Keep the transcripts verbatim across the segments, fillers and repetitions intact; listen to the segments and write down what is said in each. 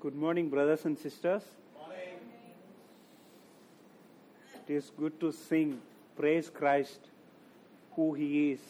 Good morning, brothers and sisters. Morning. It is good to sing, praise Christ, who He is.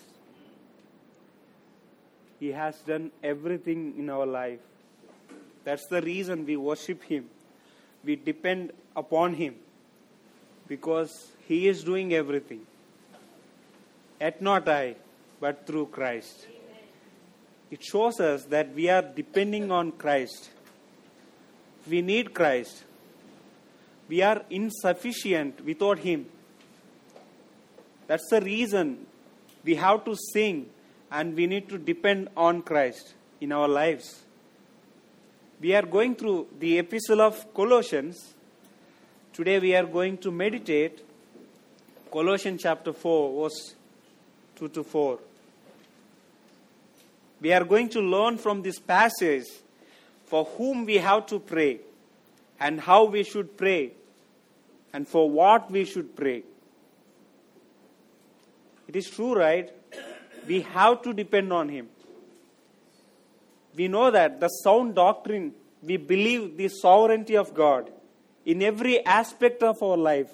He has done everything in our life. That's the reason we worship Him. We depend upon Him because He is doing everything. Yet not I, but through Christ. It shows us that we are depending on Christ. We need Christ. We are insufficient without Him. That's the reason we have to sing and we need to depend on Christ in our lives. We are going through the epistle of Colossians. Today we are going to meditate Colossians chapter four, verse two to four. We are going to learn from this passage for whom we have to pray, and how we should pray, and for what we should pray. It is true, right? We have to depend on Him. We know that the sound doctrine, we believe the sovereignty of God in every aspect of our life.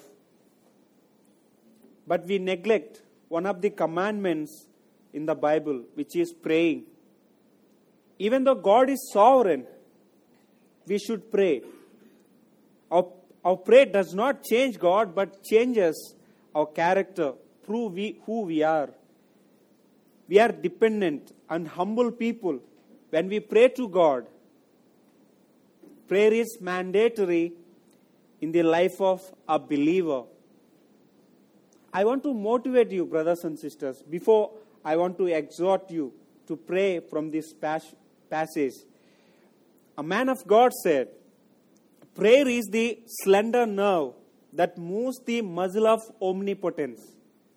But we neglect one of the commandments in the Bible, which is praying. Even though God is sovereign, we should pray. Our, our prayer does not change God, but changes our character, prove we, who we are. We are dependent and humble people. When we pray to God, prayer is mandatory in the life of a believer. I want to motivate you, brothers and sisters, before I want to exhort you to pray from this pas- passage. A man of God said, prayer is the slender nerve that moves the muscle of omnipotence.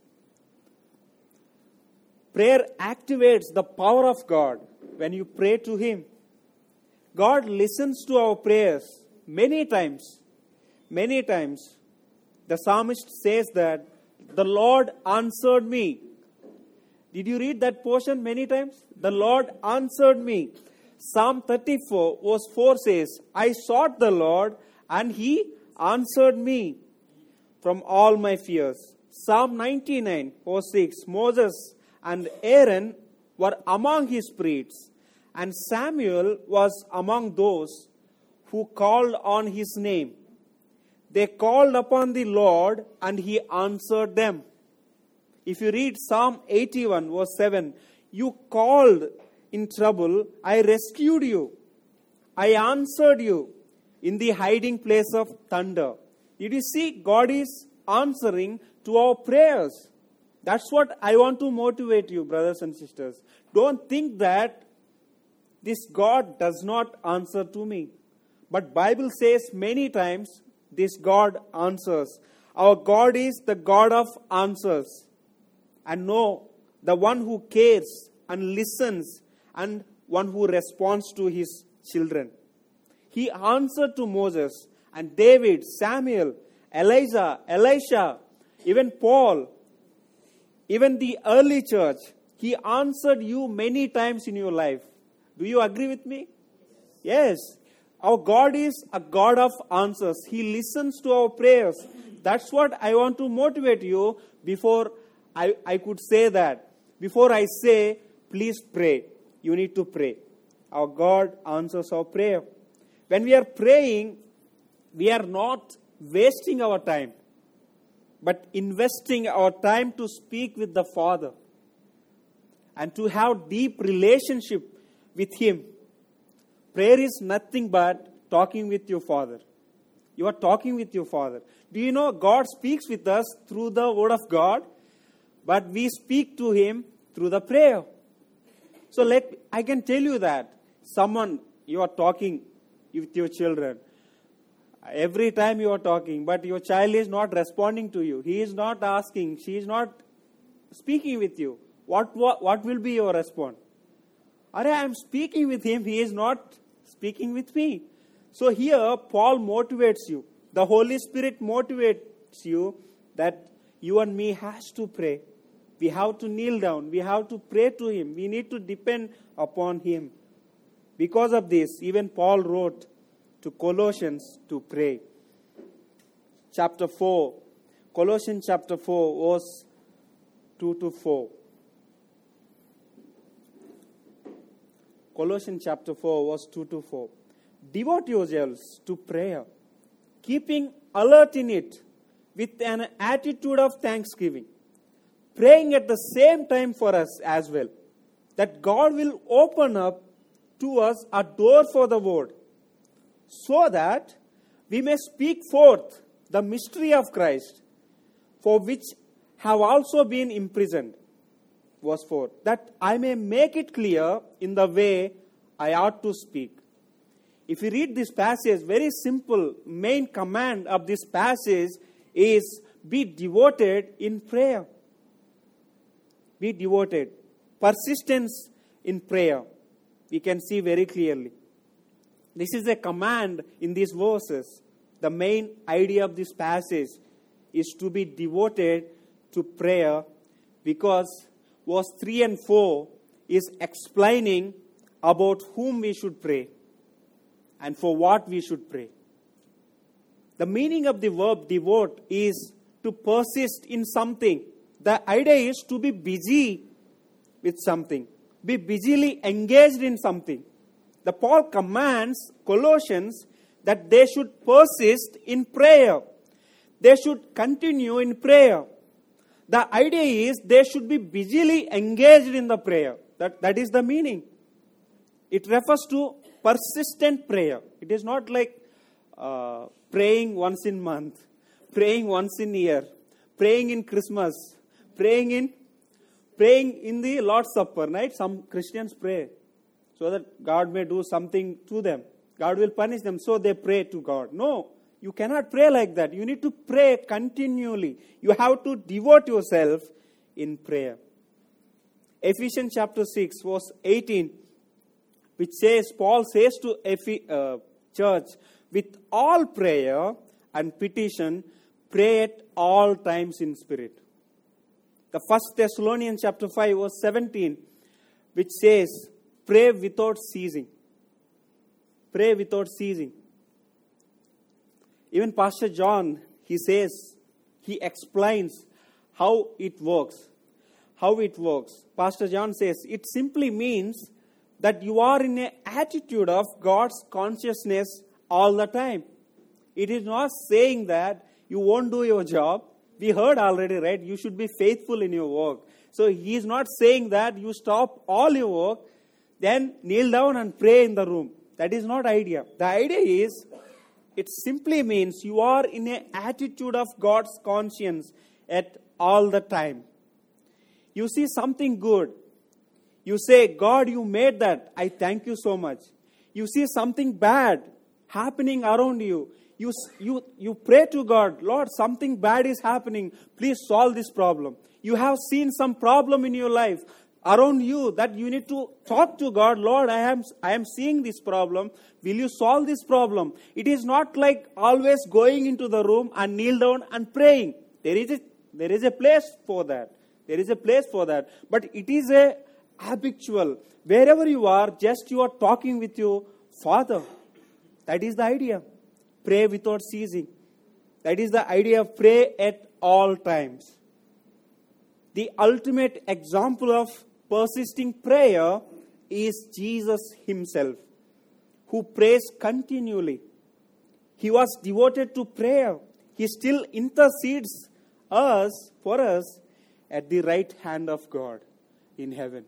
Prayer activates the power of God when you pray to Him. God listens to our prayers many times. Many times. The psalmist says that the Lord answered me. Did you read that portion many times? The Lord answered me. Psalm thirty-four verse four says, I sought the Lord and He answered me from all my fears. Psalm ninety-nine verse six, Moses and Aaron were among His priests, and Samuel was among those who called on His name. They called upon the Lord and He answered them. If you read Psalm eighty-one verse seven, you called in trouble, I rescued you. I answered you in the hiding place of thunder. Did you see? God is answering to our prayers. That's what I want to motivate you, brothers and sisters. Don't think that this God does not answer to me. But Bible says many times this God answers. Our God is the God of answers. And no, the one who cares and listens and one who responds to His children. He answered to Moses and David, Samuel, Elijah, Elisha, even Paul, even the early church. He answered you many times in your life. Do you agree with me? Yes. Our God is a God of answers. He listens to our prayers. That's what I want to motivate you before I, I could say that. Before I say, please pray. You need to pray. Our God answers our prayer. When we are praying, we are not wasting our time, but investing our time to speak with the Father and to have deep relationship with Him. Prayer is nothing but talking with your Father. You are talking with your Father. Do you know God speaks with us through the Word of God, but we speak to Him through the prayer. So let I can tell you that someone, you are talking with your children. Every time you are talking, but your child is not responding to you. He is not asking. She is not speaking with you. What, what, what will be your response? Are I am speaking with him. He is not speaking with me. So here Paul motivates you. The Holy Spirit motivates you that you and me has to pray. We have to kneel down. We have to pray to Him. We need to depend upon Him. Because of this, even Paul wrote to Colossians to pray. Chapter four, Colossians chapter four, verse two to four. Colossians chapter four, verse two to four. Devote yourselves to prayer, keeping alert in it with an attitude of thanksgiving, praying at the same time for us as well, that God will open up to us a door for the word, so that we may speak forth the mystery of Christ, for which have also been imprisoned. Verse four, that I may make it clear in the way I ought to speak. If you read this passage, very simple, main command of this passage is be devoted in prayer. Be devoted. Persistence in prayer. We can see very clearly. This is a command in these verses. The main idea of this passage is to be devoted to prayer, because verse three and four is explaining about whom we should pray and for what we should pray. The meaning of the verb devote is to persist in something. The idea is to be busy with something. Be busily engaged in something. The Paul commands Colossians that they should persist in prayer. They should continue in prayer. The idea is they should be busily engaged in the prayer. That, that is the meaning. It refers to persistent prayer. It is not like uh, praying once in month, praying once in year, praying in Christmas, praying in praying in the Lord's Supper, right? Some Christians pray so that God may do something to them. God will punish them, so they pray to God. No, you cannot pray like that. You need to pray continually. You have to devote yourself in prayer. Ephesians chapter six, verse eighteen, which says, Paul says to Ephi, uh, church, with all prayer and petition, pray at all times in spirit. The First Thessalonians chapter five, verse seventeen, which says, pray without ceasing. Pray without ceasing. Even Pastor John, he says, he explains how it works. How it works. Pastor John says, it simply means that you are in an attitude of God's consciousness all the time. It is not saying that you won't do your job. We heard already, right? You should be faithful in your work. So he is not saying that you stop all your work, then kneel down and pray in the room. That is not idea. The idea is, it simply means you are in an attitude of God's conscience at all the time. You see something good. You say, God, you made that. I thank you so much. You see something bad happening around you. You, you, you pray to God, Lord, something bad is happening. Please solve this problem. You have seen some problem in your life around you that you need to talk to God. Lord, I am, I am seeing this problem. Will you solve this problem? It is not like always going into the room and kneel down and praying. There is a, there is a place for that. There is a place for that. But it is a habitual. Wherever you are, just you are talking with your Father. That is the idea. Pray without ceasing. That is the idea of pray at all times. The ultimate example of persisting prayer is Jesus himself, who prays continually. He was devoted to prayer. He still intercedes us for us at the right hand of God in heaven.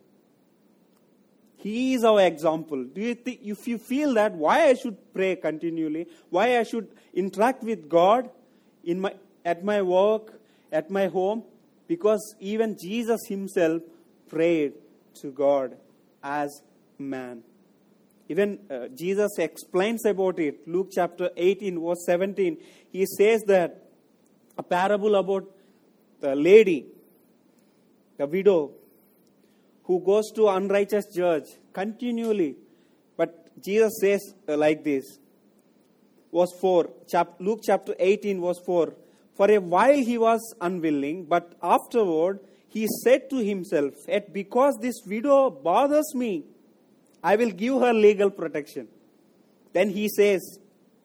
He is our example. Do you think, if you feel that, why I should pray continually, why I should interact with God in my at my work, at my home? Because even Jesus himself prayed to God as man. Even uh, Jesus explains about it. Luke chapter eighteen, verse seventeen. He says that a parable about the lady, the widow, who goes to unrighteous judge continually. But Jesus says uh, like this. Verse four, chap- Luke chapter eighteen, verse four. For a while he was unwilling, but afterward he said to himself, yet because this widow bothers me, I will give her legal protection. Then he says,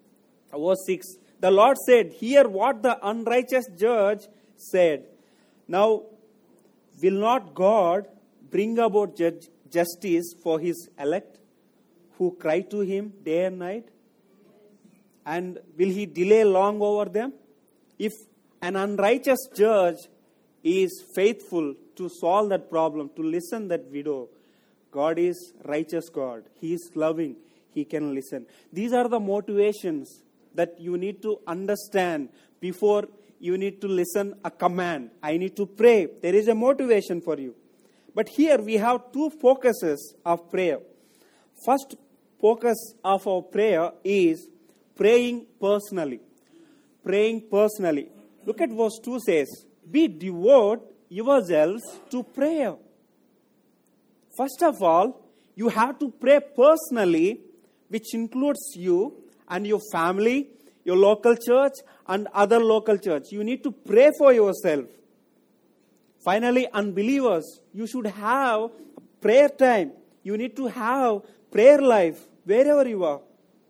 Verse six. The Lord said, hear what the unrighteous judge said. Now, will not God bring about judge, justice for his elect who cry to him day and night? And will he delay long over them? If an unrighteous judge is faithful to solve that problem, to listen that widow, God is righteous God. He is loving. He can listen. These are the motivations that you need to understand before you need to listen a command. I need to pray. There is a motivation for you. But here we have two focuses of prayer. First focus of our prayer is praying personally. Praying personally. Look at verse two says, be devote yourselves to prayer. First of all, you have to pray personally, which includes you and your family, your local church, and other local church. You need to pray for yourself. Finally, unbelievers, you should have prayer time. You need to have prayer life wherever you are.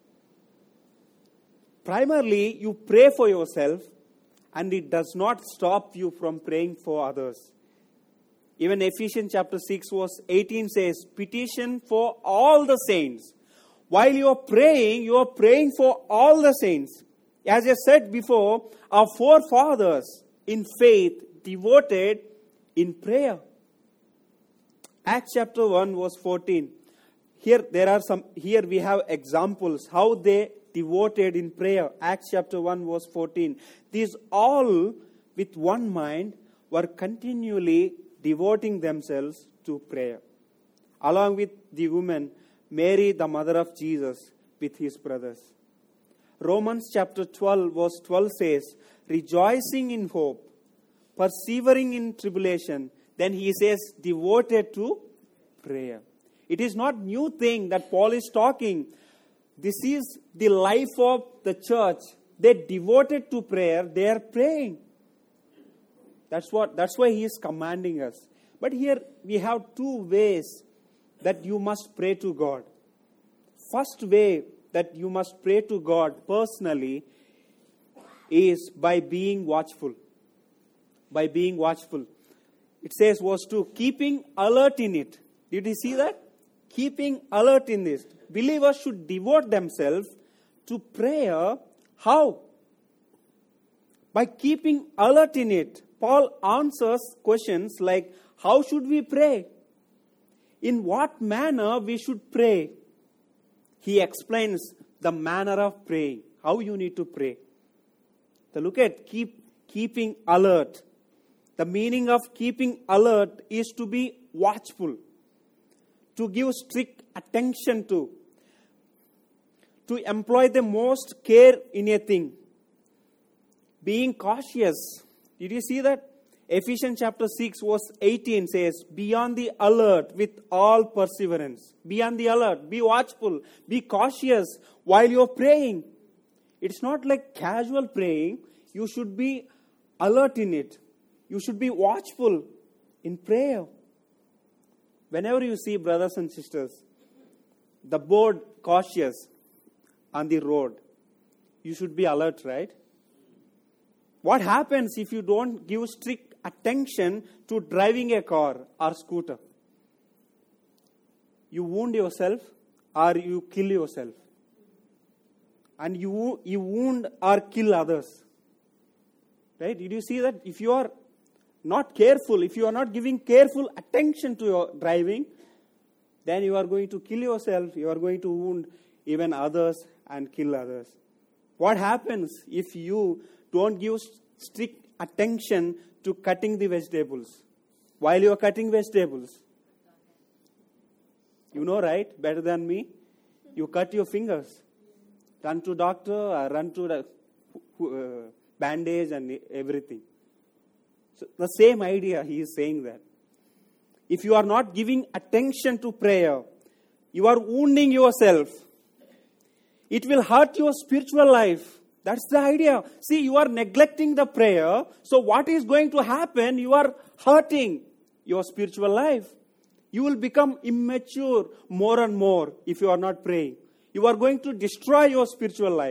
Primarily, you pray for yourself, and it does not stop you from praying for others. Even Ephesians chapter six verse eighteen says, petition for all the saints. While you are praying, you are praying for all the saints. As I said before, our forefathers in faith devoted in prayer. Acts chapter one verse fourteen. Here there are some here we have examples how they devoted in prayer. Acts chapter one verse fourteen. These all with one mind were continually devoting themselves to prayer. Along with the woman Mary, the mother of Jesus, with his brothers. Romans chapter twelve verse twelve says, rejoicing in hope, persevering in tribulation. Then he says, devoted to prayer. It is not new thing that Paul is talking. This is the life of the church. They devoted to prayer. They are praying. That's what. That's why he is commanding us. But here we have two ways that you must pray to God. First way that you must pray to God personally is by being watchful. By being watchful. It says verse two, keeping alert in it. Did you see that? Keeping alert in this. Believers should devote themselves to prayer. How? By keeping alert in it. Paul answers questions like, how should we pray? In what manner we should pray? He explains the manner of praying, how you need to pray. So look at keep keeping alert. The meaning of keeping alert is to be watchful, to give strict attention to, to employ the most care in a thing. Being cautious. Did you see that? Ephesians chapter six verse eighteen says, be on the alert with all perseverance. Be on the alert. Be watchful. Be cautious while you are praying. It's not like casual praying. You should be alert in it. You should be watchful in prayer. Whenever you see brothers and sisters, the board cautious on the road, you should be alert, right? What happens if you don't give strict attention to driving a car or scooter? You wound yourself or you kill yourself. And you, you wound or kill others. Right? Did you see that? If you are not careful, if you are not giving careful attention to your driving, then you are going to kill yourself, you are going to wound even others and kill others. What happens if you don't give strict attention to cutting the vegetables? While you are cutting vegetables, you know, right, better than me, you cut your fingers. Run to doctor or run to the uh, bandage and everything. So the same idea, he is saying that. If you are not giving attention to prayer, you are wounding yourself. It will hurt your spiritual life. That's the idea. See, you are neglecting the prayer. So what is going to happen? You are hurting your spiritual life. You will become immature more and more if you are not praying. You are going to destroy your spiritual life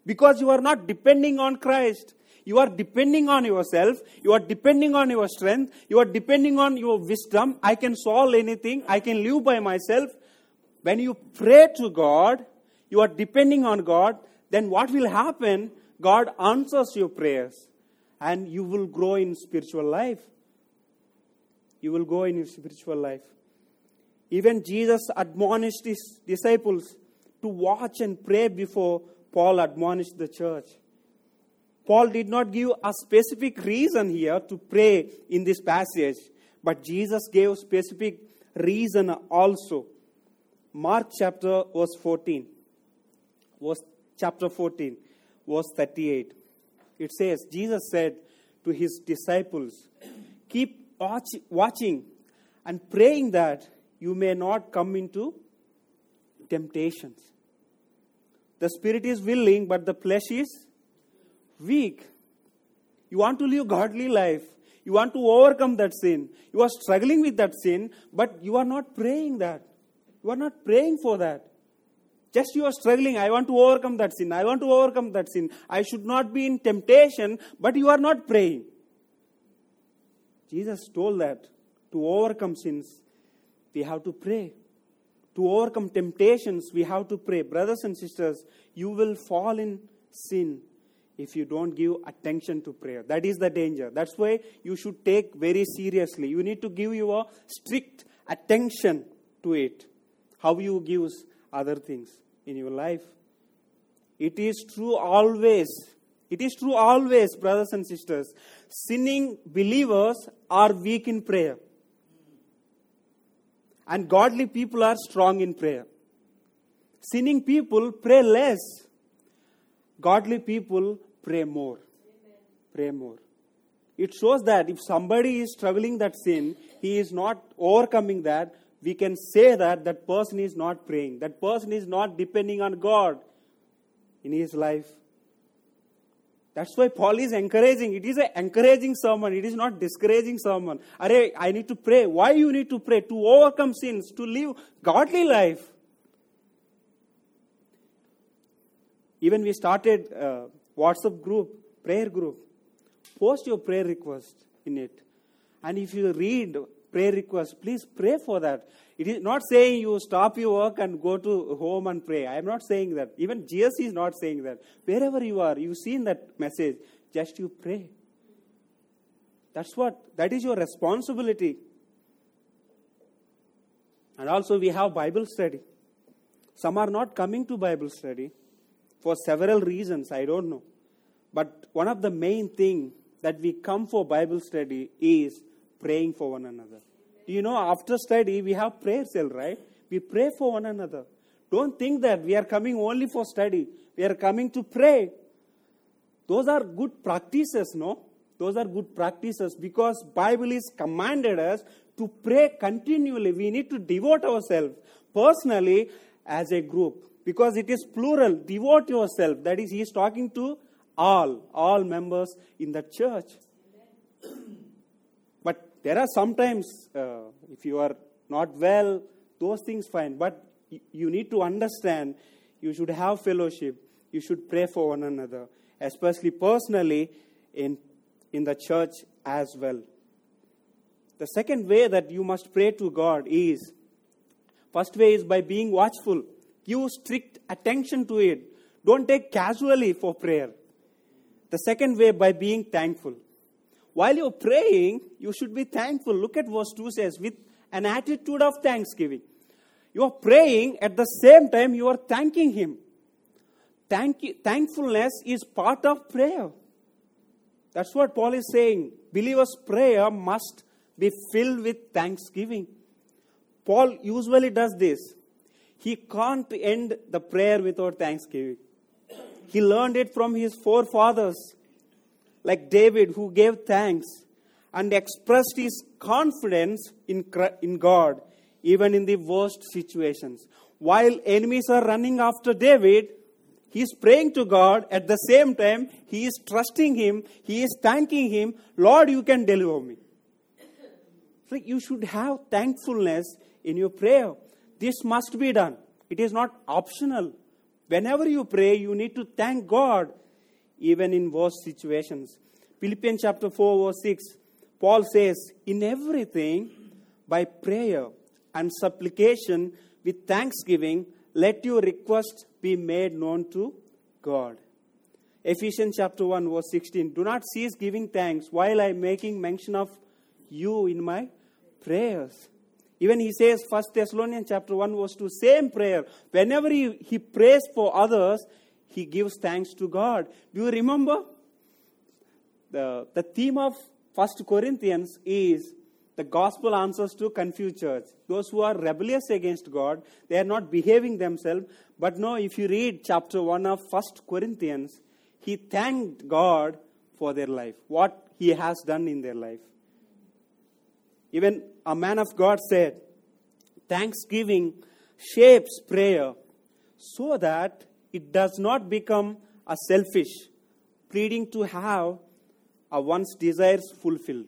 Because you are not depending on Christ. You are depending on yourself. You are depending on your strength. You are depending on your wisdom. I can solve anything. I can live by myself. When you pray to God, you are depending on God. Then what will happen? God answers your prayers. And you will grow in spiritual life. You will grow in your spiritual life. Even Jesus admonished his disciples to watch and pray before Paul admonished the church. Paul did not give a specific reason here to pray in this passage, but Jesus gave specific reason also. Mark chapter verse fourteen, verse chapter fourteen, verse thirty-eight. It says, Jesus said to his disciples, keep watch, watching and praying that you may not come into temptations. The spirit is willing, but the flesh is weak. You want to live godly life. You want to overcome that sin. You are struggling with that sin, but you are not praying that. You are not praying for that. Just you are struggling. I want to overcome that sin. I want to overcome that sin. I should not be in temptation, but you are not praying. Jesus told that to overcome sins, we have to pray. To overcome temptations, we have to pray. Brothers and sisters, you will fall in sin if you don't give attention to prayer. That is the danger. That's why you should take very seriously. You need to give your strict attention to it. How you give other things in your life. It is true always. It is true always, brothers and sisters. Sinning believers are weak in prayer. And godly people are strong in prayer. Sinning people pray less. Godly people pray more. Amen. Pray more. It shows that if somebody is struggling that sin, he is not overcoming that, we can say that that person is not praying. That person is not depending on God in his life. That's why Paul is encouraging. It is an encouraging sermon. It is not discouraging sermon. Arey, I need to pray. Why you need to pray? To overcome sins, to live godly life. Even we started a WhatsApp group, prayer group. Post your prayer request in it. And if you read prayer request, please pray for that. It is not saying you stop your work and go to home and pray. I am not saying that. Even Jesus is not saying that. Wherever you are, you've seen that message, just you pray. That's what, that is your responsibility. And also we have Bible study. Some are not coming to Bible study for several reasons, I don't know. But one of the main things that we come for Bible study is praying for one another. Do you know, after study, we have prayer cell, right? We pray for one another. Don't think that we are coming only for study. We are coming to pray. Those are good practices, no? Those are good practices because Bible is commanded us to pray continually. We need to devote ourselves personally as a group because it is plural. Devote yourself. That is, he is talking to all, all members in the church. But there are sometimes, uh, if you are not well, those things fine. But y- you need to understand, you should have fellowship. You should pray for one another, especially personally in, in the church as well. The second way that you must pray to God is, first way is by being watchful. Give strict attention to it. Don't take casually for prayer. The second way by being thankful. While you're praying, you should be thankful. Look at verse two says, with an attitude of thanksgiving. You are praying, at the same time you are thanking Him. Thank, thankfulness is part of prayer. That's what Paul is saying. Believers' prayer must be filled with thanksgiving. Paul usually does this. He can't end the prayer without thanksgiving. He learned it from his forefathers, like David, who gave thanks and expressed his confidence in, in God, even in the worst situations. While enemies are running after David, he is praying to God. At the same time, he is trusting Him. He is thanking Him. Lord, you can deliver me. So you should have thankfulness in your prayer. This must be done. It is not optional. Whenever you pray, you need to thank God, even in worst situations. Philippians chapter four, verse six, Paul says, in everything, by prayer and supplication with thanksgiving, let your requests be made known to God. Ephesians chapter one, verse sixteen, do not cease giving thanks while I am making mention of you in my prayers. Even he says, First Thessalonians chapter one, verse two, same prayer. Whenever he, he prays for others, he gives thanks to God. Do you remember? The, the theme of First Corinthians is the gospel answers to confused church. Those who are rebellious against God, they are not behaving themselves. But no, if you read chapter one of First Corinthians, he thanked God for their life, what he has done in their life. Even a man of God said, thanksgiving shapes prayer so that it does not become a selfish, pleading to have a one's desires fulfilled.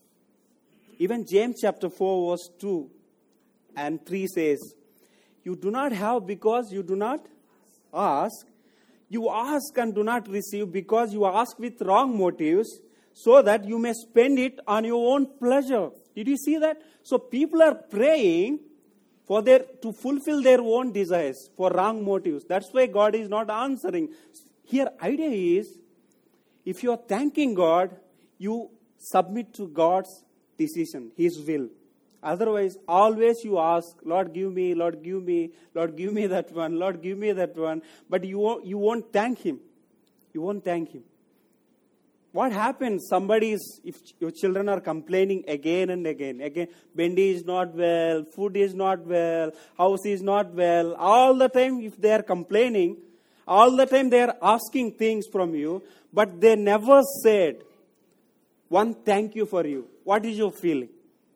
Even James chapter four, verse two and three says, you do not have because you do not ask. You ask and do not receive because you ask with wrong motives, so that you may spend it on your own pleasure. Did you see that? So people are praying for their to fulfill their own desires for wrong motives. That's why God is not answering. Here, idea is, if you are thanking God, you submit to God's decision, His will. Otherwise, always you ask, Lord, give me, Lord, give me, Lord, give me that one, Lord, give me that one. But you won't, you won't thank Him. You won't thank Him. What happens? Somebody is, if your children are complaining again and again, again, Bendy is not well, food is not well, house is not well, all the time if they are complaining, all the time they are asking things from you, but they never said one thank you for you. What is your feeling?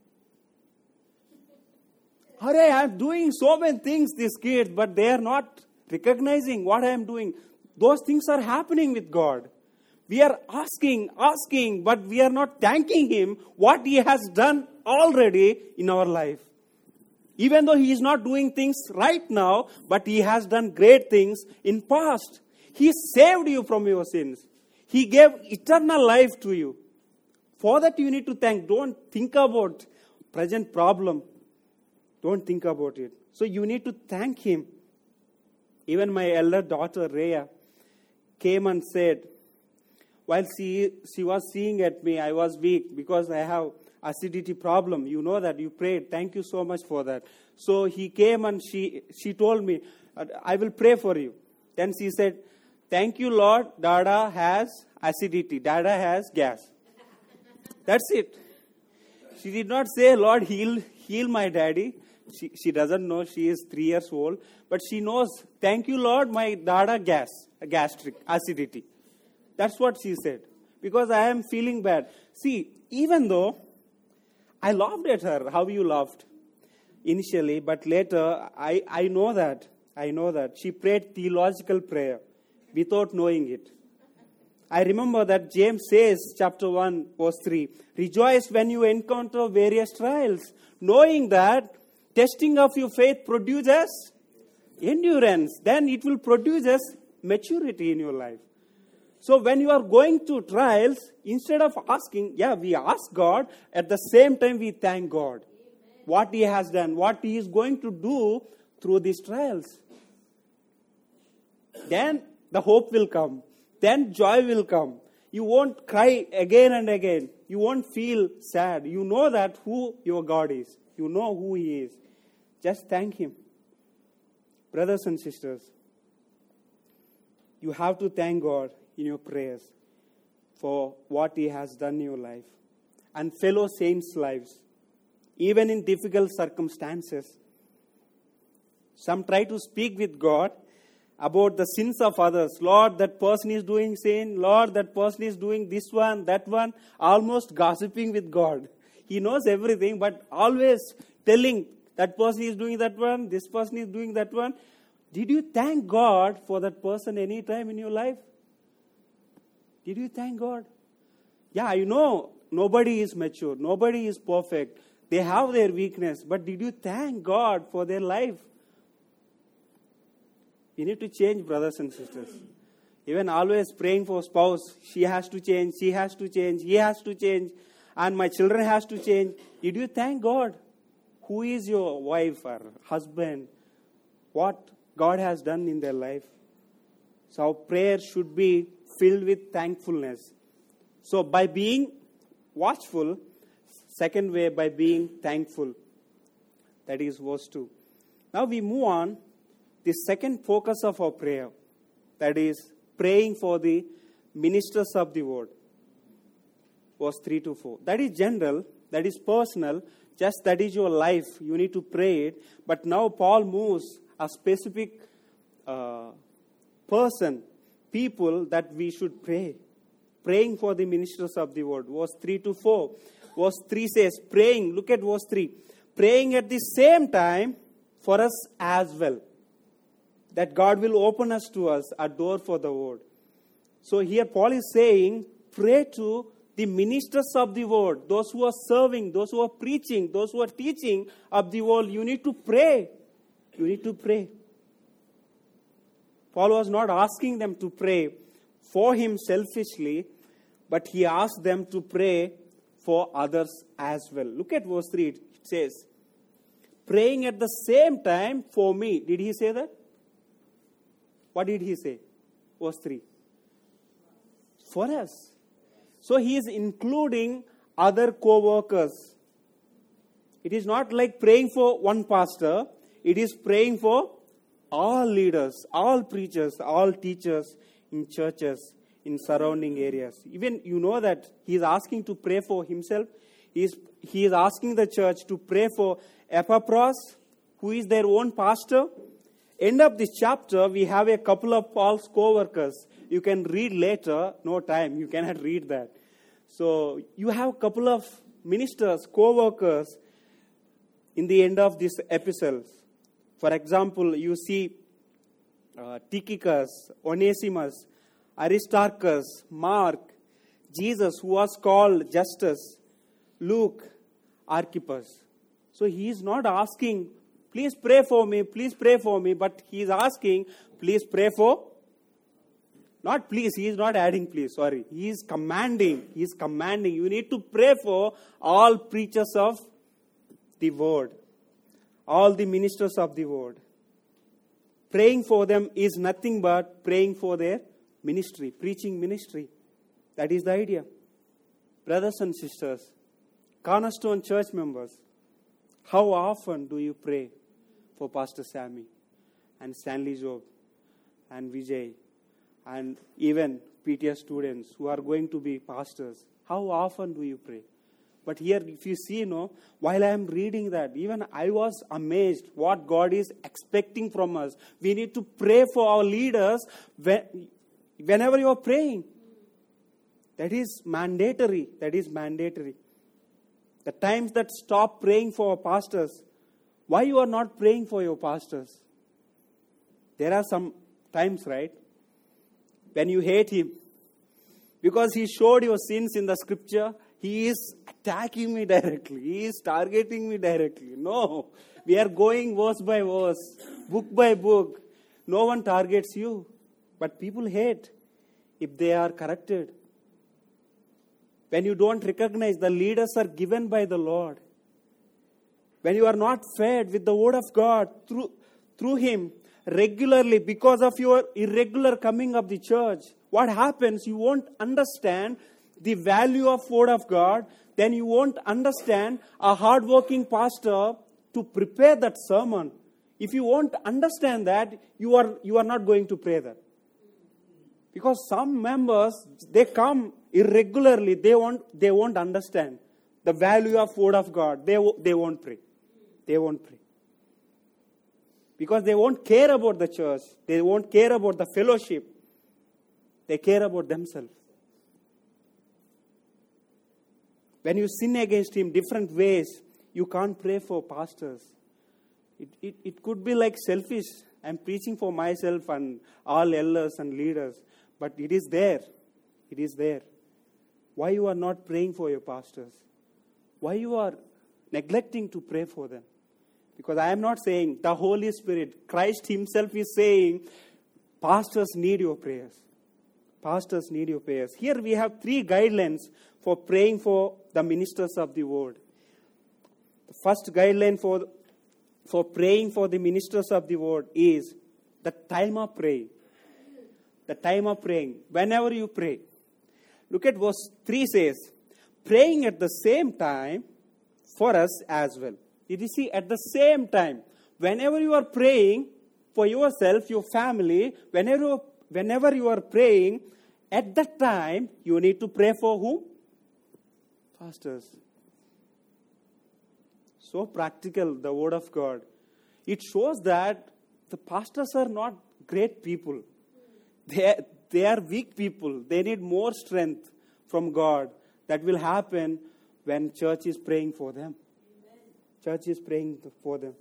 Hurray, I am doing so many things, these kids, but they are not recognizing what I am doing. Those things are happening with God. We are asking, asking, but we are not thanking Him what He has done already in our life. Even though He is not doing things right now, but He has done great things in past. He saved you from your sins. He gave eternal life to you. For that you need to thank. Don't think about present problem. Don't think about it. So you need to thank Him. Even my elder daughter, Rhea, came and said, while she, she was seeing at me, I was weak because I have acidity problem. You know that. You prayed. Thank you so much for that. So he came and she, she told me, I will pray for you. Then she said, thank you, Lord. Dada has acidity. Dada has gas. That's it. She did not say, Lord, heal, heal my daddy. She, she doesn't know. She is three years old. But she knows, thank you, Lord, my dada gas, gastric, acidity. That's what she said. Because I am feeling bad. See, even though I laughed at her, how you laughed initially, but later I, I know that. I know that. She prayed theological prayer without knowing it. I remember that James says, chapter one, verse three, rejoice when you encounter various trials, knowing that testing of your faith produces endurance. Then it will produce maturity in your life. So when you are going through trials, instead of asking, yeah, we ask God, at the same time we thank God. Amen. What He has done, what He is going to do through these trials. Then the hope will come. Then joy will come. You won't cry again and again. You won't feel sad. You know that who your God is. You know who He is. Just thank Him. Brothers and sisters, you have to thank God in your prayers for what He has done in your life and fellow saints' lives, even in difficult circumstances. Some try to speak with God about the sins of others. Lord, that person is doing sin. Lord, that person is doing this one, that one, almost gossiping with God. He knows everything, but always telling that person is doing that one, this person is doing that one. Did you thank God for that person any time in your life? Did you thank God? Yeah, I know nobody is mature. Nobody is perfect. They have their weakness. But did you thank God for their life? We need to change, brothers and sisters. Even always praying for spouse, she has to change, she has to change, he has to change, and my children has to change. Did you thank God? Who is your wife or husband? What God has done in their life? So our prayer should be filled with thankfulness. So by being watchful, second way, by being thankful. That is verse two. Now we move on. The second focus of our prayer, that is praying for the ministers of the word. Verse three to four. That is general, that is personal, just that is your life. You need to pray it. But now Paul moves a specific uh, person, people that we should pray. Praying for the ministers of the word. Verse three to four. Verse three says, praying, look at verse three. Praying at the same time for us as well. That God will open us to us a door for the word. So here Paul is saying, pray to the ministers of the word, those who are serving, those who are preaching, those who are teaching of the word. You need to pray. You need to pray. Paul was not asking them to pray for him selfishly, but he asked them to pray for others as well. Look at verse three. It says, praying at the same time for me. Did he say that? What did he say? Verse three. For us. So he is including other co-workers. It is not like praying for one pastor. It is praying for all leaders, all preachers, all teachers in churches, in surrounding areas. Even you know that he is asking to pray for himself. He is, he is asking the church to pray for Epaphras, who is their own pastor. End of this chapter, we have a couple of Paul's co-workers. You can read later. No time. You cannot read that. So you have a couple of ministers, co-workers in the end of this epistle. For example, you see uh, Tychicus, Onesimus, Aristarchus, Mark, Jesus, who was called Justus, Luke, Archippus. So he is not asking, please pray for me, please pray for me, but he is asking, please pray for, not please, he is not adding please, sorry. He is commanding, he is commanding. You need to pray for all preachers of the word, all the ministers of the word. Praying for them is nothing but praying for their ministry, preaching ministry. That is the idea. Brothers and sisters, Cornerstone church members, how often do you pray for Pastor Sammy and Stanley Job and Vijay and even P T S students who are going to be pastors? How often do you pray? But here, if you see, you know, while I am reading that, even I was amazed what God is expecting from us. We need to pray for our leaders whenever you are praying. That is mandatory. That is mandatory. The times that stop praying for our pastors, why you are not praying for your pastors? There are some times, right, when you hate him because he showed your sins in the scripture. He is attacking me directly. He is targeting me directly. No, we are going verse by verse, book by book. No one targets you, but people hate if they are corrected. When you don't recognize the leaders are given by the Lord. When you are not fed with the word of God through, through him regularly because of your irregular coming of the church, what happens? You won't understand the value of word of God. Then you won't understand a hardworking pastor to prepare that sermon. If you won't understand that, you are, you are not going to pray that. Because some members, they come irregularly, they won't, they won't understand the value of word of God. They, they won't pray. They won't pray. Because they won't care about the church. They won't care about the fellowship. They care about themselves. When you sin against him different ways, you can't pray for pastors. It, it, it could be like selfish. I'm preaching for myself and all elders and leaders. But it is there. It is there. Why you are not praying for your pastors? Why you are neglecting to pray for them? Because I am not saying the Holy Spirit, Christ himself is saying, pastors need your prayers. Pastors need your prayers. Here we have three guidelines for praying for the ministers of the word. The first guideline for, for praying for the ministers of the word is the time of praying. The time of praying. Whenever you pray. Look at verse three says, praying at the same time for us as well. Did you see? At the same time. Whenever you are praying for yourself, your family, whenever, whenever you are praying, at that time, you need to pray for whom? Pastors. So practical, the word of God. It shows that the pastors are not great people. They are, they are weak people. They need more strength from God. That will happen when church is praying for them. Amen. Church is praying for them.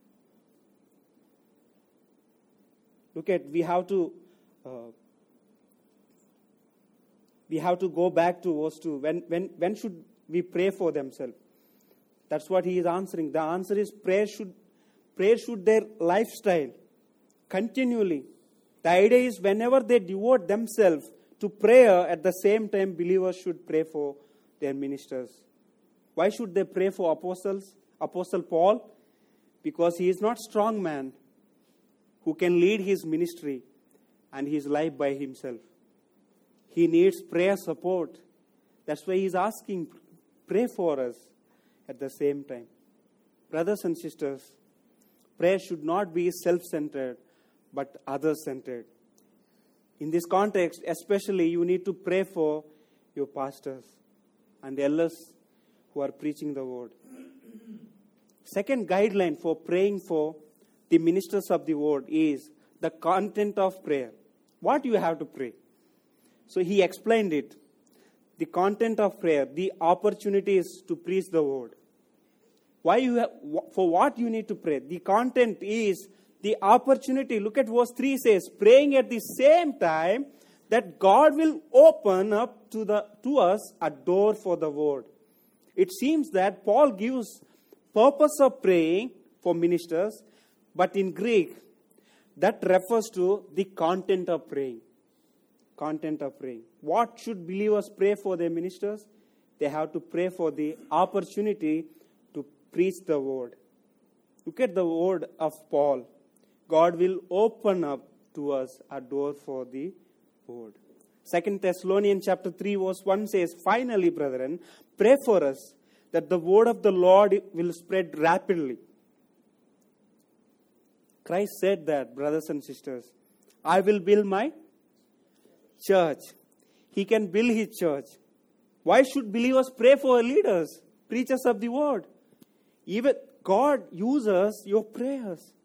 Look at, we have to uh, we have to go back to verse two. When, when, when should we pray for themselves? That's what he is answering. The answer is prayer should, prayer should their lifestyle continually. The idea is whenever they devote themselves to prayer, at the same time believers should pray for their ministers. Why should they pray for apostles? Apostle Paul? Because he is not strong man who can lead his ministry and his life by himself. He needs prayer support. That's why he is asking, pray for us at the same time. Brothers and sisters, prayer should not be self-centered, but others-centered. In this context, especially, you need to pray for your pastors and the elders who are preaching the word. Second guideline for praying for the ministers of the word is the content of prayer. What you have to pray. So he explained it. The content of prayer, the opportunities to preach the word. Why you have, for what you need to pray? The content is the opportunity. Look at verse three says, praying at the same time that God will open up to the to us a door for the word. It seems that Paul gives purpose of praying for ministers, but in Greek, that refers to the content of praying. Content of praying. What should believers pray for their ministers? They have to pray for the opportunity to preach the word. Look at the word of Paul. God will open up to us a door for the word. Second Thessalonians chapter three verse one says, finally, brethren, pray for us that the word of the Lord will spread rapidly. Christ said that, brothers and sisters, I will build my church. He can build his church. Why should believers pray for leaders, preachers of the word? Even God uses your prayers.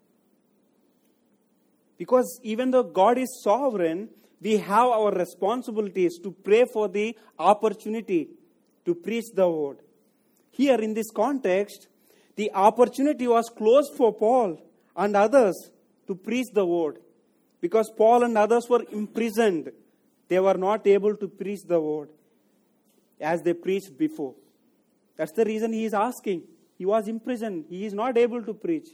Because even though God is sovereign, we have our responsibilities to pray for the opportunity to preach the word. Here in this context, the opportunity was closed for Paul and others to preach the word. Because Paul and others were imprisoned. They were not able to preach the word as they preached before. That's the reason he is asking. He was imprisoned. He is not able to preach.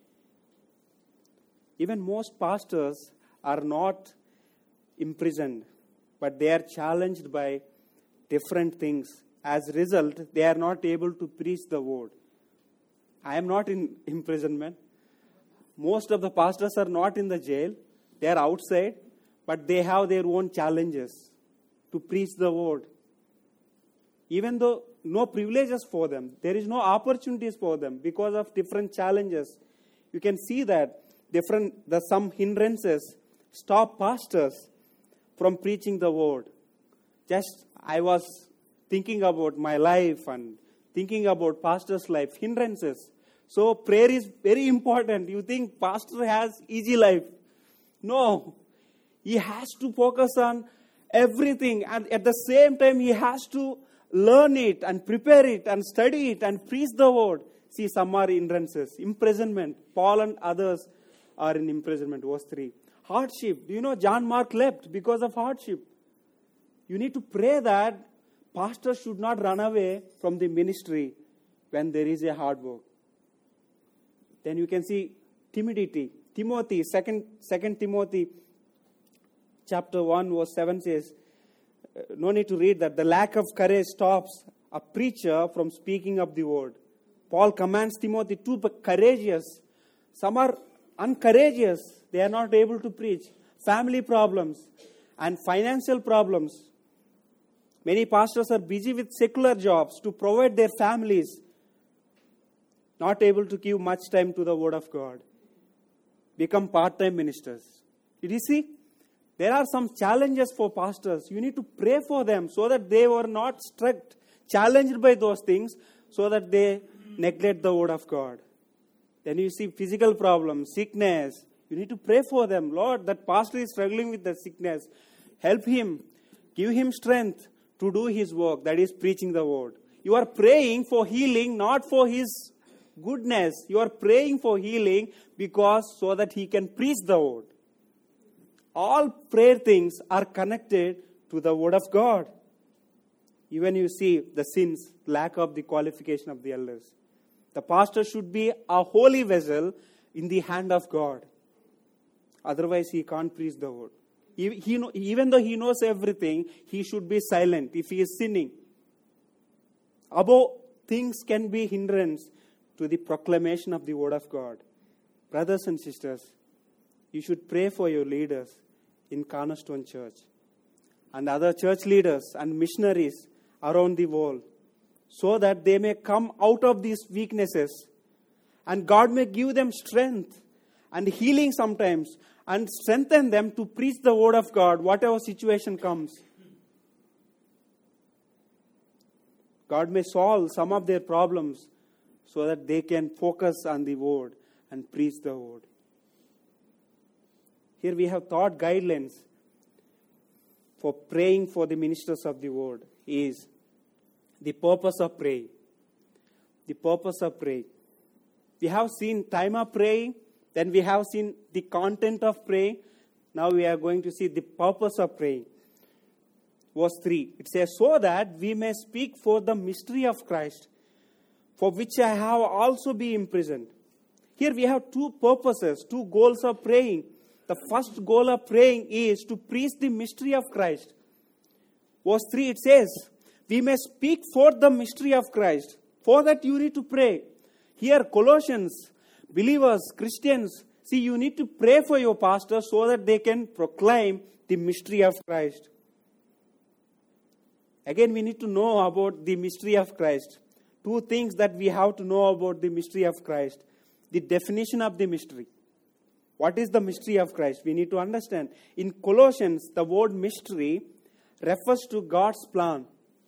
Even most pastors are not imprisoned, but they are challenged by different things. As a result, they are not able to preach the word. I am not in imprisonment. Most of the pastors are not in the jail. They are outside, but they have their own challenges to preach the word. Even though no privileges for them, there is no opportunities for them because of different challenges. You can see that different, the some hindrances stop pastors from preaching the word. Just I was thinking about my life and thinking about pastor's life, hindrances. So prayer is very important. You think pastor has easy life. No. He has to focus on everything, and at the same time he has to learn it and prepare it and study it and preach the word. See, some are hindrances. Imprisonment. Paul and others are in imprisonment. Verse three. Hardship. Do you know John Mark left because of hardship? You need to pray that pastors should not run away from the ministry when there is a hard work. Then you can see timidity. Timothy, second, second Timothy chapter one verse seven says, no need to read that, the lack of courage stops a preacher from speaking up the word. Paul commands Timothy to be courageous. Some are uncourageous. They are not able to preach. Family problems and financial problems. Many pastors are busy with secular jobs to provide their families, not able to give much time to the Word of God. Become part-time ministers. Did you see? There are some challenges for pastors. You need to pray for them so that they were not struck, challenged by those things, so that they neglect the Word of God. Then you see physical problems, sickness. You need to pray for them. Lord, that pastor is struggling with the sickness. Help him. Give him strength to do his work, that is preaching the word. You are praying for healing, not for his goodness. You are praying for healing because so that he can preach the word. All prayer things are connected to the word of God. Even you see the sins, lack of the qualification of the elders. The pastor should be a holy vessel in the hand of God. Otherwise, he can't preach the word. He, he know, even though he knows everything, he should be silent if he is sinning. Above things can be hindrance to the proclamation of the word of God. Brothers and sisters, you should pray for your leaders in Cornerstone Church and other church leaders and missionaries around the world, so that they may come out of these weaknesses and God may give them strength and healing sometimes, and strengthen them to preach the word of God, whatever situation comes. God may solve some of their problems so that they can focus on the word and preach the word. Here we have thought guidelines for praying for the ministers of the word is the purpose of praying. The purpose of praying. We have seen time of praying. Then we have seen the content of praying. Now we are going to see the purpose of praying. Verse three, it says, so that we may speak for the mystery of Christ, for which I have also been imprisoned. Here we have two purposes, two goals of praying. The first goal of praying is to preach the mystery of Christ. Verse three, it says, we may speak for the mystery of Christ. For that you need to pray. Here Colossians, believers, Christians, see, you need to pray for your pastor so that they can proclaim the mystery of Christ. Again, we need to know about the mystery of Christ. Two things that we have to know about the mystery of Christ. The definition of the mystery. What is the mystery of Christ? We need to understand. In Colossians, the word mystery refers to God's plan.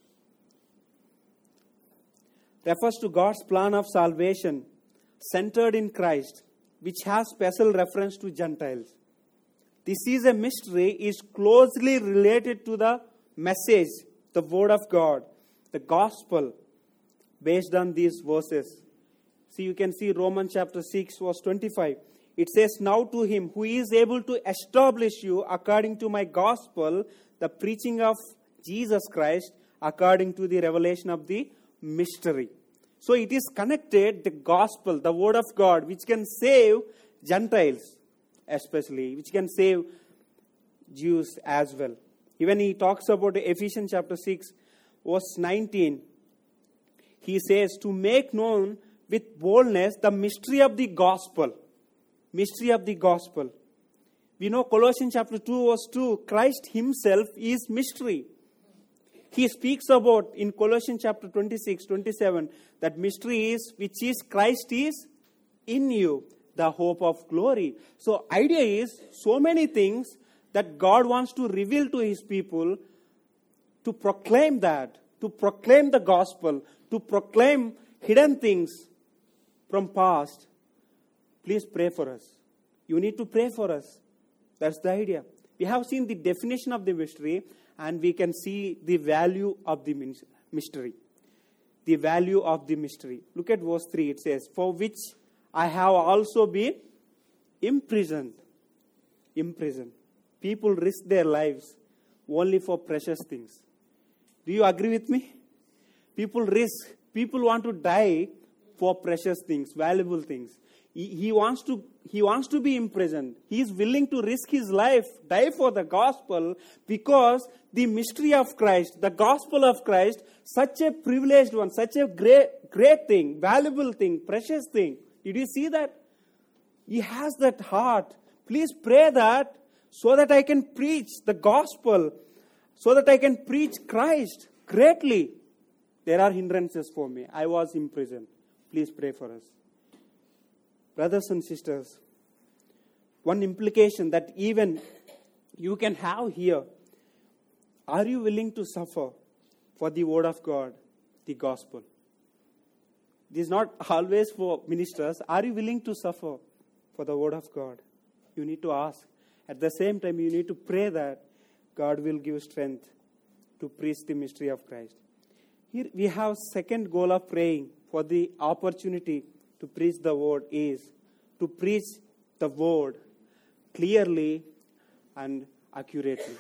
Refers to God's plan of salvation, centered in Christ, which has special reference to Gentiles. This is a mystery, is closely related to the message, the word of God, the gospel, based on these verses. See, you can see Romans chapter six, verse twenty-five. It says, now to him who is able to establish you according to my gospel, the preaching of Jesus Christ, according to the revelation of the mystery. So it is connected, the gospel, the word of God, which can save Gentiles especially, which can save Jews as well. Even he talks about Ephesians chapter six, verse nineteen. He says, to make known with boldness the mystery of the gospel. Mystery of the gospel. We know Colossians chapter two, verse two, Christ himself is mystery. He speaks about in Colossians chapter twenty-six, twenty-seven, that mystery is, which is Christ is in you, the hope of glory. So idea is, so many things that God wants to reveal to his people, to proclaim that, to proclaim the gospel, to proclaim hidden things from past. Please pray for us. You need to pray for us. That's the idea. We have seen the definition of the mystery, and we can see the value of the mystery. The value of the mystery. Look at verse three. It says, for which I have also been imprisoned. Imprisoned. People risk their lives only for precious things. Do you agree with me? People risk. People want to die for precious things, valuable things. He, he wants to he wants to be imprisoned. He is willing to risk his life, die for the gospel, because the mystery of Christ, the gospel of Christ, such a privileged one, such a great, great thing, valuable thing, precious thing. Did you see that? He has that heart. Please pray that so that I can preach the gospel, so that I can preach Christ greatly. There are hindrances for me. I was imprisoned. Please pray for us. Brothers and sisters, one implication that even you can have here, are you willing to suffer for the word of God, the gospel? This is not always for ministers. Are you willing to suffer for the word of God? You need to ask. At the same time, you need to pray that God will give strength to preach the mystery of Christ. Here we have second goal of praying for the opportunity to preach the word is to preach the word clearly and accurately.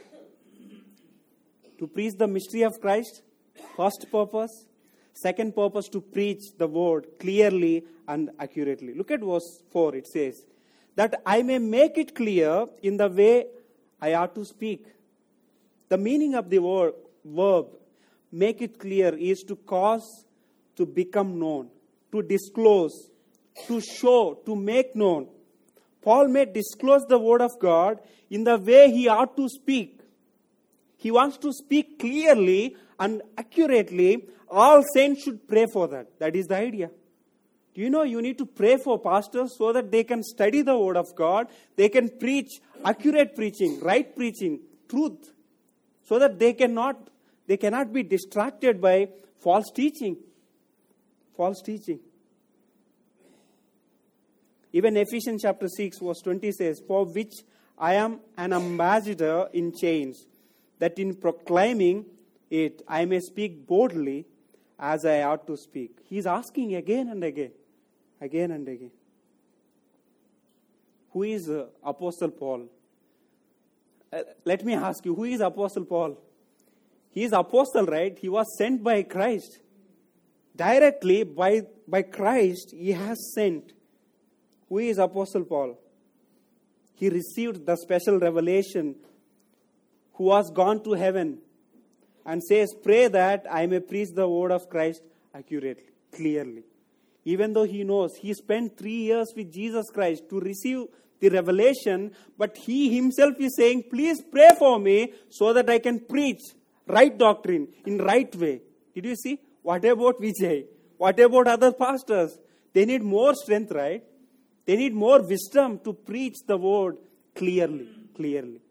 To preach the mystery of Christ, first purpose. Second purpose, to preach the word clearly and accurately. Look at verse four. It says, that I may make it clear in the way I ought to speak. The meaning of the word, verb, make it clear, is to cause to become known, to disclose, to show, to make known. Paul may disclose the word of God in the way he ought to speak. He wants to speak clearly and accurately. All saints should pray for that. That is the idea. Do you know you need to pray for pastors so that they can study the word of God, they can preach accurate preaching, right preaching, truth, so that they cannot they cannot be distracted by false teaching. False teaching. Even Ephesians chapter six verse twenty says, for which I am an ambassador in chains, that in proclaiming it I may speak boldly as I ought to speak. He is asking again and again, again and again. Who is uh, Apostle Paul? Uh, let me ask you, who is Apostle Paul? He is apostle, right? He was sent by Christ. Directly by, by Christ, he has sent. Who is Apostle Paul? He received the special revelation, who was gone to heaven and says, pray that I may preach the word of Christ accurately, clearly. Even though he knows, he spent three years with Jesus Christ to receive the revelation, but he himself is saying, please pray for me so that I can preach right doctrine in right way. Did you see? What about Vijay? What about other pastors? They need more strength, right? They need more wisdom to preach the word clearly, clearly.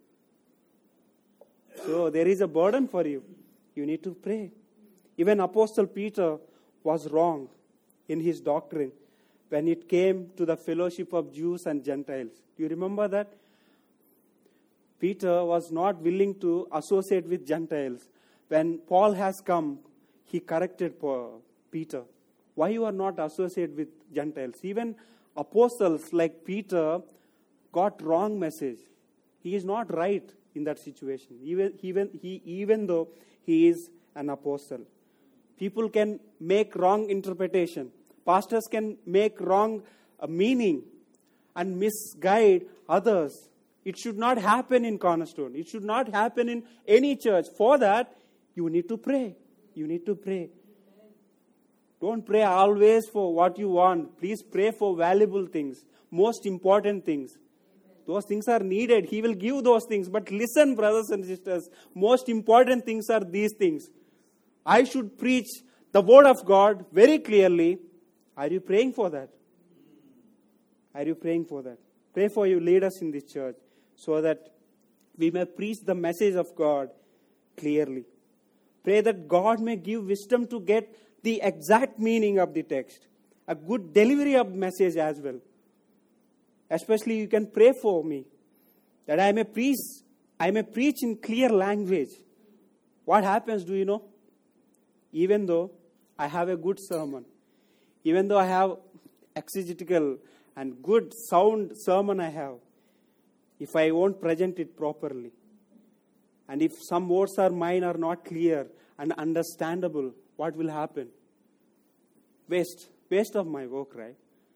So there is a burden for you. You need to pray. Even Apostle Peter was wrong in his doctrine when it came to the fellowship of Jews and Gentiles. Do you remember that? Peter was not willing to associate with Gentiles. When Paul has come, he corrected Peter. Why you are not associated with Gentiles? Even apostles like Peter got wrong message. He is not right in that situation. Even, even, he, even though he is an apostle. People can make wrong interpretation. Pastors can make wrong uh, meaning and misguide others. It should not happen in Cornerstone. It should not happen in any church. For that, you need to pray. You need to pray. Don't pray always for what you want. Please pray for valuable things, most important things. Those things are needed. He will give those things. But listen, brothers and sisters, most important things are these things. I should preach the word of God very clearly. Are you praying for that? Are you praying for that? Pray for you leaders in this church so that we may preach the message of God clearly. Pray that God may give wisdom to get the exact meaning of the text. A good delivery of message as well. Especially you can pray for me that I may preach, I may preach in clear language. What happens, do you know? Even though I have a good sermon, even though I have exegetical and good sound sermon I have, if I won't present it properly, and if some words are mine are not clear and understandable, what will happen? Waste, waste of my work, right?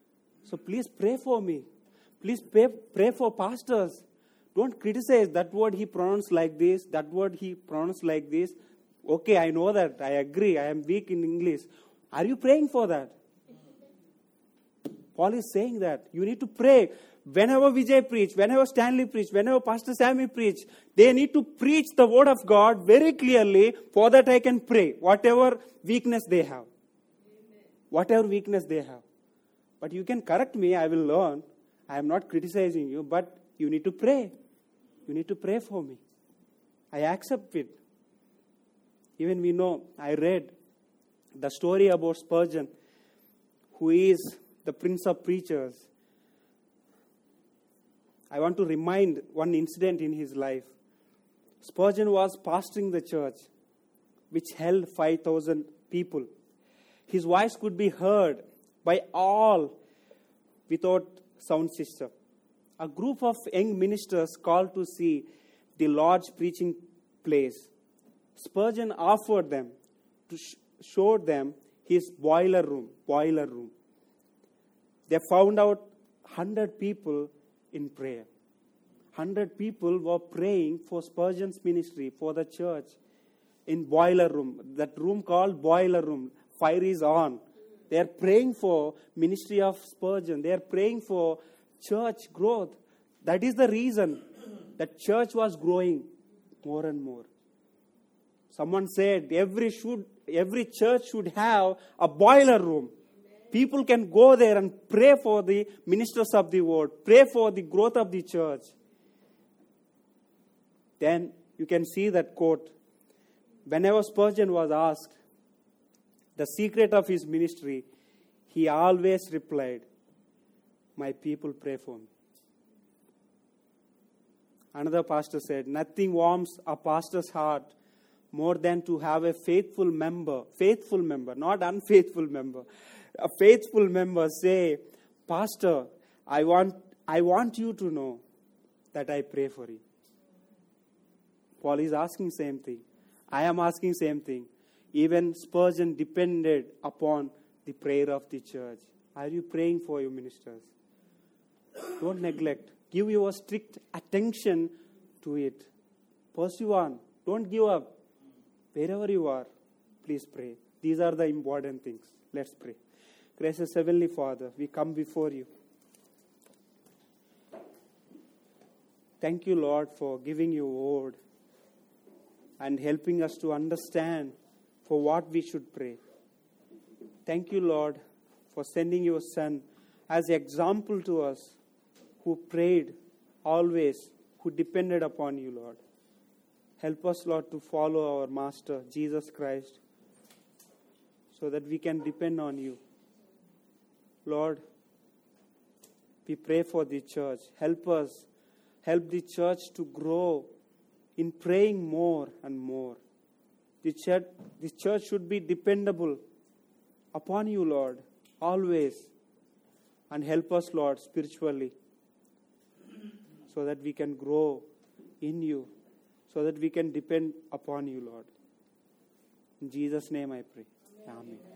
So please pray for me. Please pray, pray for pastors. Don't criticize that word he pronounced like this, that word he pronounced like this. Okay, I know that. I agree. I am weak in English. Are you praying for that? Paul is saying that. You need to pray. Whenever Vijay preach, whenever Stanley preach, whenever Pastor Sammy preach, they need to preach the word of God very clearly, for that I can pray. Whatever weakness they have. Amen. Whatever weakness they have. But you can correct me, I will learn. I am not criticizing you, but you need to pray. You need to pray for me. I accept it. Even we know, I read the story about Spurgeon, who is the prince of preachers. I want to remind one incident in his life. Spurgeon was pastoring the church, which held five thousand people. His voice could be heard by all without sound system. A group of young ministers called to see the large preaching place. Spurgeon offered them to sh- show them his boiler room. Boiler room. They found out one hundred people in prayer. one hundred people were praying for Spurgeon's ministry, for the church, in boiler room. That room called boiler room. Fire is on. They are praying for ministry of Spurgeon. They are praying for church growth. That is the reason that church was growing more and more. Someone said every should every church should have a boiler room. People can go there and pray for the ministers of the word, pray for the growth of the church. Then you can see that quote. Whenever Spurgeon was asked the secret of his ministry, he always replied, "My people pray for me." Another pastor said, "Nothing warms a pastor's heart more than to have a faithful member, faithful member, not unfaithful member, a faithful member say, 'Pastor, I want, I want you to know that I pray for you.'" Paul is asking same thing. I am asking same thing. Even Spurgeon depended upon the prayer of the church. Are you praying for your ministers? Don't neglect. Give your strict attention to it. Pursue on. Don't give up. Wherever you are, please pray. These are the important things. Let's pray. Gracious Heavenly Father, we come before you. Thank you, Lord, for giving your word and helping us to understand for what we should pray. Thank you, Lord, for sending your Son as an example to us, who prayed always, who depended upon you, Lord. Help us, Lord, to follow our Master, Jesus Christ, so that we can depend on you. Lord, we pray for the church. Help us. Help the church to grow in praying more and more. The church, the church should be dependable upon you, Lord, always. And help us, Lord, spiritually, so that we can grow in you, so that we can depend upon you, Lord. In Jesus' name I pray. Amen. Amen.